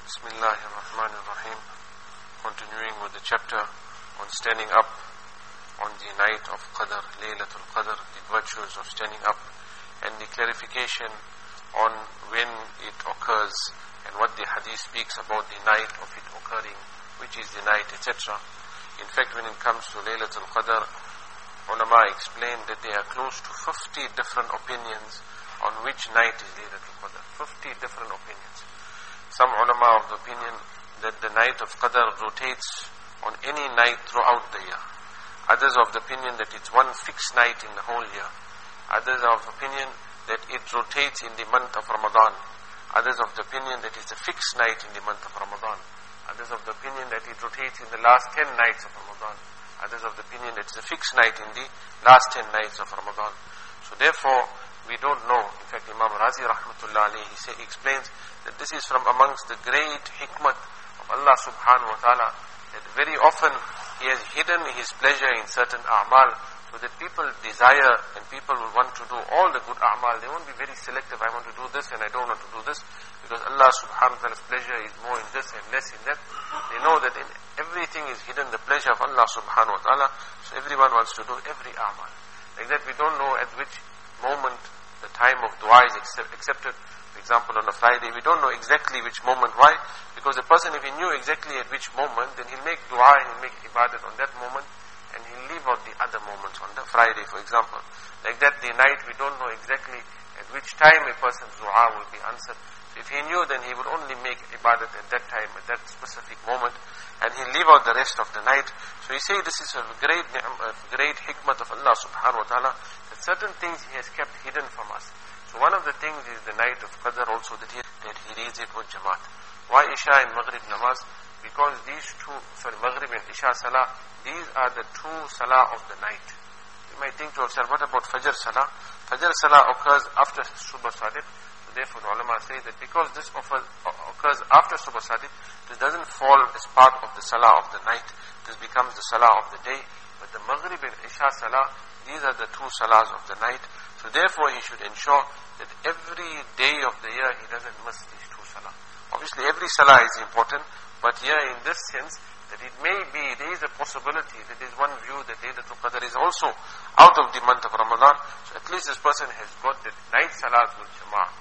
Bismillahirrahmanirrahim. Continuing with the chapter on standing up on the night of Qadr, Laylatul Qadr, the virtues of standing up, and the clarification on when it occurs and what the hadith speaks about the night of it occurring, which is the night, etc. In fact, when it comes to Laylatul Qadr, ulama explained that there are close to 50 different opinions on which night is Laylatul Qadr. 50 different opinions. Some ulama of the opinion that the night of Qadr rotates on any night throughout the year. Others of the opinion that it's one fixed night in the whole year. Others of the opinion that it rotates in the month of Ramadan. Others of the opinion that it's a fixed night in the month of Ramadan. Others of the opinion that it rotates in the last 10 nights of Ramadan. Others of the opinion that it's a fixed night in the last 10 nights of Ramadan. So therefore, we don't know. In fact, Imam Razi rahmatullah alayhi explains that this is from amongst the great hikmat of Allah subhanahu wa ta'ala, that very often He has hidden His pleasure in certain a'mal, so that people desire and people will want to do all the good a'mal. They won't be very selective. I want to do this and I don't want to do this, because Allah subhanahu wa ta'ala's pleasure is more in this and less in that. They know that in everything is hidden the pleasure of Allah subhanahu wa ta'ala, so everyone wants to do every a'mal. Like that, we don't know at which moment the time of dua is accepted. For example, on a Friday, we don't know exactly which moment. Why? Because a person, if he knew exactly at which moment, then he'll make dua and he'll make ibadat on that moment, and he'll leave out the other moments on the Friday, for example. Like that, the night, we don't know exactly at which time a person's dua will be answered. So if he knew, then he would only make ibadat at that time, at that specific moment, and he'll leave out the rest of the night. So he say this is a great hikmat of Allah subhanahu wa ta'ala, that certain things He has kept hidden from us. So one of the things is the night of Qadr also, that He reads it with Jamaat. Why Isha and Maghrib namaz? Because these two, Maghrib and Isha salah, these are the two salah of the night. You might think to yourself, what about Fajr salah? Fajr salah occurs after Subh Sadiq. So therefore the ulama say that because this occurs after Subh Sadiq, this doesn't fall as part of the salah of the night. This becomes the salah of the day. But the Maghrib and Isha salah, these are the two salahs of the night. So therefore he should ensure that every day of the year he doesn't miss these two salah. Obviously every salah is important, but here in this sense, that it may be, there is a possibility, that there is one view that Laylatul Qadr is also out of the month of Ramadan. So at least this person has got the night salahs with Jama'ah.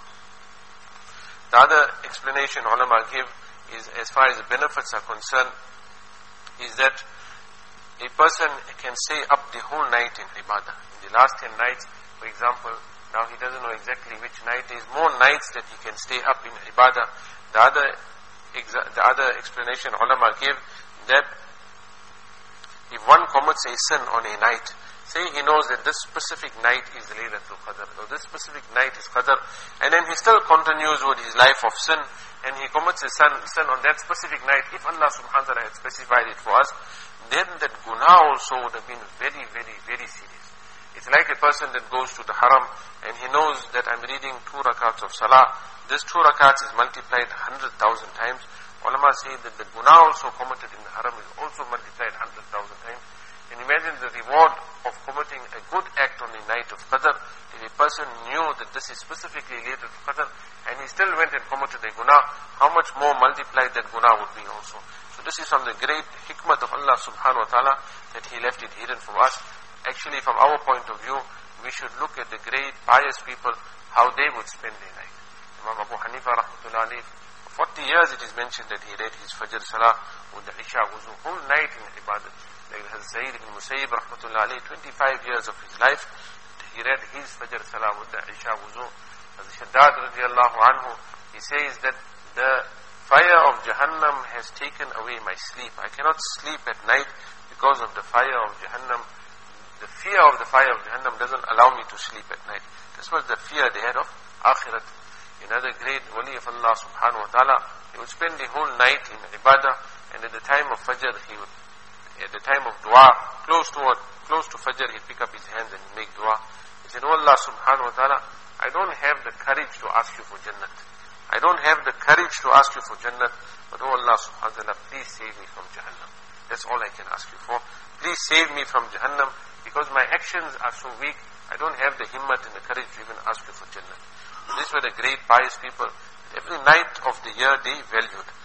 The other explanation ulama give is, as far as the benefits are concerned, is that a person can stay up the whole night in ibadah. In the last 10 nights, for example, now he doesn't know exactly which night. There is more nights that he can stay up in ibadah. The other explanation ulama give, that if one commits a sin on a night, say he knows that this specific night is Laylatul Qadr, or this specific night is Qadr, and then he still continues with his life of sin, and he commits a sin on that specific night, if Allah subhanahu wa ta'ala had specified it for us, then that guna also would have been very, very, very serious. It's like a person that goes to the haram, and he knows that I'm reading 2 rakats of salah. This 2 rakats is multiplied 100,000 times. Ulama say that the guna also committed in the haram is also multiplied 100,000 times. And imagine the reward of committing a good act on the night of Qadr. If a person knew that this is specifically related to Qadr, and he still went and committed a guna, how much more multiplied that guna would be also. So this is from the great hikmat of Allah subhanahu wa ta'ala, that He left it hidden from us. Actually, from our point of view, we should look at the great pious people, how they would spend their night. Imam Abu Hanifa rahmatullah alayhi, for 40 years it is mentioned that he read his Fajr salah with the Isha wuzu, whole night in ibadat. Like Sayyid ibn Musayyib rahmatullah alayhi, 25 years of his life, he read his Fajr salah with the Isha wuzu. As Shaddad radiallahu anhu, he says that the fire of Jahannam has taken away my sleep. I cannot sleep at night because of the fire of Jahannam. The fear of the fire of Jahannam doesn't allow me to sleep at night. This was the fear they had of Akhirat. Another great wali of Allah subhanahu wa ta'ala, he would spend the whole night in ibadah, and at the time of Fajr, at the time of dua, close to Fajr, he'd pick up his hands and make dua. He said, Oh Allah subhanahu wa ta'ala, I don't have the courage to ask you for Jannat. I don't have the courage to ask you for Jannat, but oh Allah subhanahu wa ta'ala, please save me from Jahannam. That's all I can ask you for. Please save me from Jahannam, because my actions are so weak, I don't have the himmat and the courage to even ask you for Jannah. These were the great pious people. Every night of the year they valued.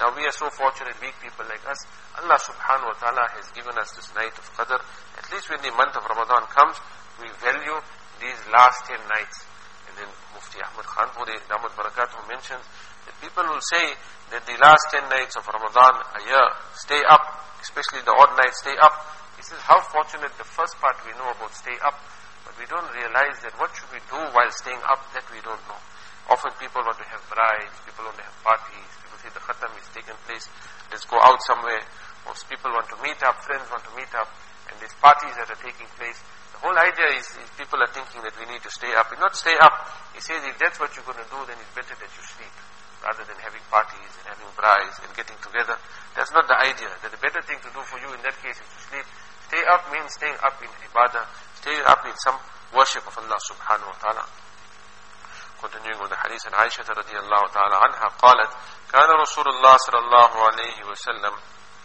Now we are so fortunate, weak people like us. Allah subhanahu wa ta'ala has given us this night of Qadr. At least when the month of Ramadan comes, we value these last 10 nights. And then Mufti Ahmad Khanpuri, Damat Barakatuh, mentions that people will say that the last 10 nights of Ramadan a year, stay up, especially the odd nights, stay up. He says, how fortunate the first part we know about stay up, but we don't realize that what should we do while staying up, that we don't know. Often people want to have brides, people want to have parties, people say the khatam is taken place, let's go out somewhere. Most people want to meet up, friends want to meet up, and there's parties that are taking place. The whole idea is people are thinking that we need to stay up. If not stay up, he says if that's what you're going to do, then it's better that you sleep, rather than having parties and having brides and getting together. That's not the idea. That the better thing to do for you in that case is to sleep. Stay up means staying up in ibadah, staying up in some worship of Allah subhanahu wa ta'ala. Continuing with the hadith, and Aisha radiyallahu ta'ala anha قالت كان رسول الله صلى الله عليه وسلم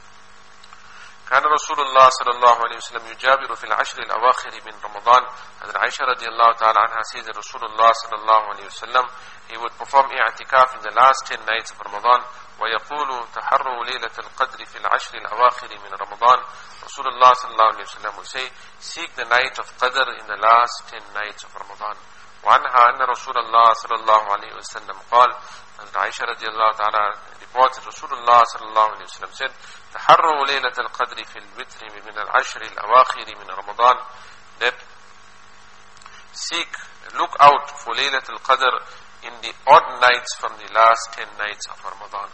يجابر في العشر الأواخر من رمضان. Hazrat Aisha radiallahu ta'ala anha says that Rasulullah sallallahu alayhi wa sallam, he would perform i'tikaf in the last 10 nights of Ramadan. ويقول تحروا ليلة القدر في العشر الأواخر من رمضان. Rasulullah sallallahu alayhi wa sallam would say, seek the night of Qadr in the last 10 nights of Ramadan. وعنها أن رسول الله صلى الله عليه وسلم قال, Aisha radiallahu ta'ala reports that Rasulullah sallallahu alayhi wa sallam said, تحروا ليلة القدر في الوتر من العشر الأواخر من رمضان, that look out for Laylatul Qadr in the odd nights from the last 10 nights of Ramadan.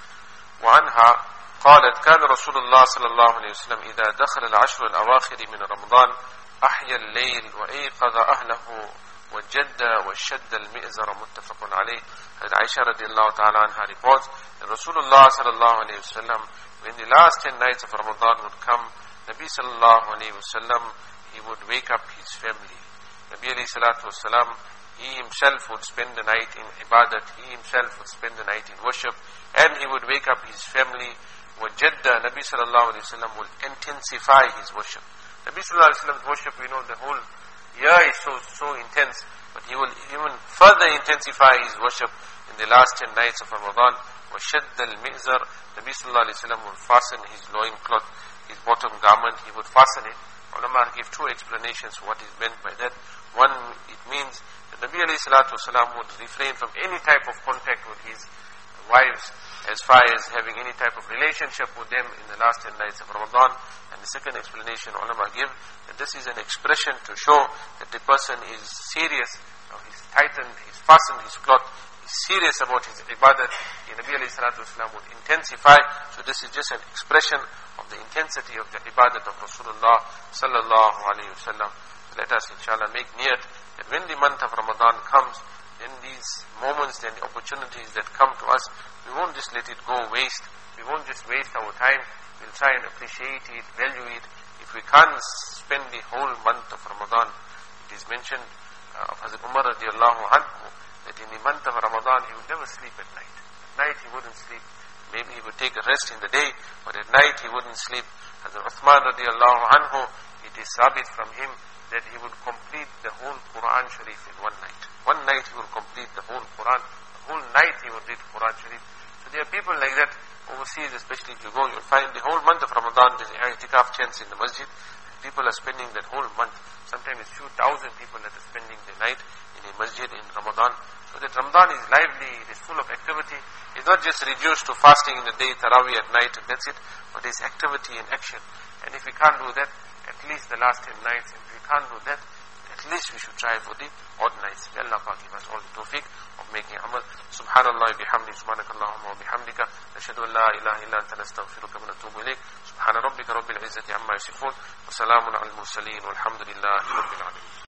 وعنها قالت كان رسول الله صلى الله عليه وسلم إذا دخل العشر الأواخر من رمضان أحيا الليل وأيقظ أهله وجد وشد المئزر متفق عليه. Aisha radiallahu ta'ala anha reports that Rasulullah sallallahu alayhi wa sallam, when the last 10 nights of Ramadan would come, Nabi sallallahu alayhi wa sallam, he would wake up his family. Nabi alayhi salatu wasalam, he himself would spend the night in ibadat, he himself would spend the night in worship, and he would wake up his family. Wajadda, Nabi sallallahu alayhi wa sallam will intensify his worship. Nabi sallallahu alayhi wa sallam's worship, we know the whole year is so intense, but he will even further intensify his worship in the last 10 nights of Ramadan. وَشَدَّ الْمِئْزَرِ, Nabi sallallahu alayhi wa sallam will fasten his loin cloth, his bottom garment, he would fasten it. Ulama give two explanations for what is meant by that. One, it means that Nabi alayhi salatu wasalam would refrain from any type of contact with his wives, as far as having any type of relationship with them in the last 10 nights of Ramadan. And the second explanation ulama give, that this is an expression to show that the person is serious. He's tightened, he's fastened his cloth, he's serious about his ibadat. The Nabi alayhi salatu wasalam would intensify. So this is just an expression of the intensity of the ibadat of Rasulullah sallallahu alayhi wa sallam. Let us inshallah make niyat that when the month of Ramadan comes, then these moments and the opportunities that come to us, we won't just let it go waste. We won't just waste our time. We'll try and appreciate it, value it. If we can't spend the whole month of Ramadan, it is mentioned of Hazrat Umar radiallahu anhu that in the month of Ramadan he would never sleep at night. At night he wouldn't sleep. Maybe he would take a rest in the day, but at night he wouldn't sleep. Hazrat Uthman radiallahu anhu, it is sabit from him that he would complete the whole Quran Sharif in one night. One night he would complete the whole Quran. The whole night he would read Quran Sharif. So there are people like that overseas, especially if you go, you'll find the whole month of Ramadan there's i'tikaf chants in the masjid. People are spending that whole month. Sometimes it's few thousand people that are spending the night in a masjid in Ramadan. So that Ramadan is lively, it is full of activity. It's not just reduced to fasting in the day, tarawih at night, and that's it. But there's activity and action. And if we can't do that, at least the last 10 nights, if we can't do that, at least we should try for the odd nights. May Allah give us all the tawfiq of making amal. Subhanallah bihamdi, subhanakallahumma wa bihamdika, nashhadu an la ilaha illa anta nastaghfiruka wa natubu ilayk. Subhana rabbika rabbil izzati amma yasifun, wa salamun ala al-mursaleen, walhamdulillahi rabbil alamin.